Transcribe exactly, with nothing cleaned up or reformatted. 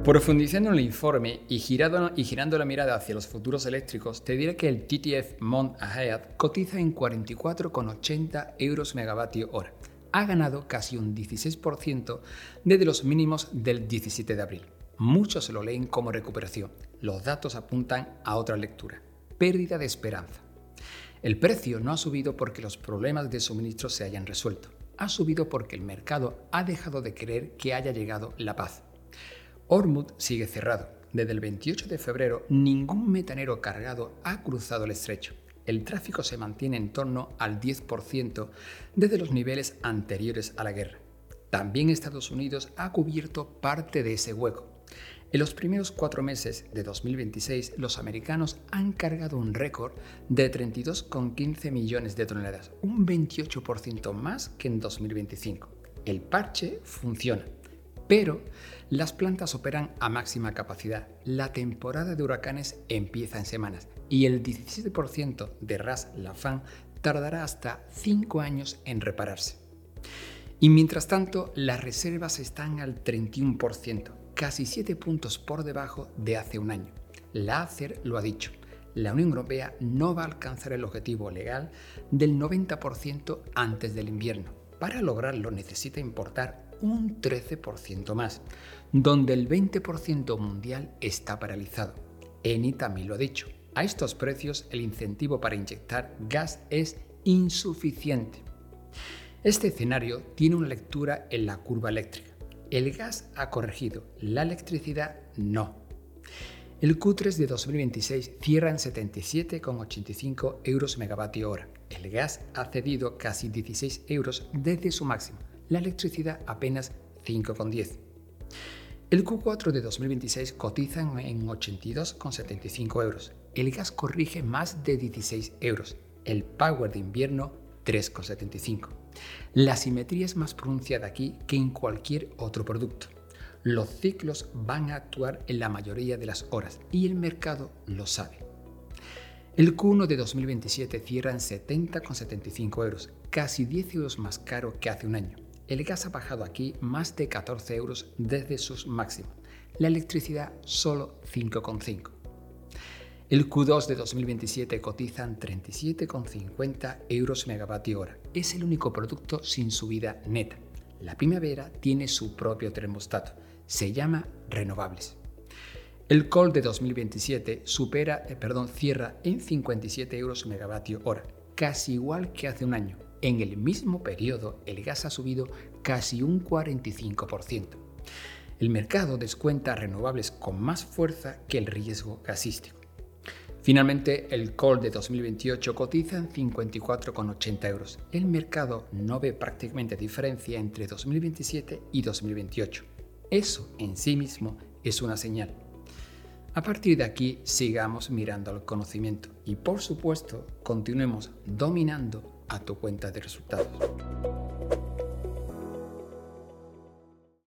Profundizando en el informe y, girado, y girando la mirada hacia los futuros eléctricos, te diré que el T T F Mont Ahead cotiza en cuarenta y cuatro con ochenta euros megavatio hora. Ha ganado casi un dieciséis por ciento desde los mínimos del diecisiete de abril. Muchos lo leen como recuperación. Los datos apuntan a otra lectura: pérdida de esperanza. El precio no ha subido porque los problemas de suministro se hayan resuelto. Ha subido porque el mercado ha dejado de creer que haya llegado la paz. Hormuz sigue cerrado. Desde el veintiocho de febrero, ningún metanero cargado ha cruzado el estrecho. El tráfico se mantiene en torno al diez por ciento desde los niveles anteriores a la guerra. También Estados Unidos ha cubierto parte de ese hueco. En los primeros cuatro meses de dos mil veintiséis, los americanos han cargado un récord de treinta y dos coma quince millones de toneladas, un veintiocho por ciento más que en dos mil veinticinco. El parche funciona, pero las plantas operan a máxima capacidad. La temporada de huracanes empieza en semanas y el diecisiete por ciento de Ras Laffan tardará hasta cinco años en repararse. Y mientras tanto, las reservas están al treinta y uno por ciento, casi siete puntos por debajo de hace un año. La ACER lo ha dicho: la Unión Europea no va a alcanzar el objetivo legal del noventa por ciento antes del invierno. Para lograrlo necesita importar un trece por ciento más, donde el veinte por ciento mundial está paralizado. Eni también lo ha dicho: a estos precios el incentivo para inyectar gas es insuficiente. Este escenario tiene una lectura en la curva eléctrica. El gas ha corregido, la electricidad no. El Q tres de dos mil veintiséis cierra en setenta y siete coma ochenta y cinco euros megavatio hora. El gas ha cedido casi dieciséis euros desde su máximo. La electricidad apenas cinco coma diez. El Q cuatro de dos mil veintiséis cotiza en ochenta y dos coma setenta y cinco euros. El gas corrige más de dieciséis euros. El Power de invierno tres coma setenta y cinco. La simetría es más pronunciada aquí que en cualquier otro producto. Los ciclos van a actuar en la mayoría de las horas y el mercado lo sabe. El Q uno de dos mil veintisiete cierra en setenta coma setenta y cinco euros, casi diez euros más caro que hace un año. El gas ha bajado aquí más de catorce euros desde sus máximos. La electricidad solo cinco coma cinco. El Q dos de dos mil veintisiete cotizan treinta y siete coma cincuenta euros megavatio hora. Es el único producto sin subida neta. La primavera tiene su propio termostato. Se llama renovables. El Coal de dos mil veintisiete supera, eh, perdón, cierra en cincuenta y siete euros megavatio hora, casi igual que hace un año. En el mismo periodo, el gas ha subido casi un cuarenta y cinco por ciento. El mercado descuenta renovables con más fuerza que el riesgo gasístico. Finalmente, el Coal de dos mil veintiocho cotiza en cincuenta y cuatro coma ochenta euros. El mercado no ve prácticamente diferencia entre dos mil veintisiete y dos mil veintiocho. Eso en sí mismo es una señal. A partir de aquí, sigamos mirando al conocimiento y, por supuesto, continuemos dominando a tu cuenta de resultados.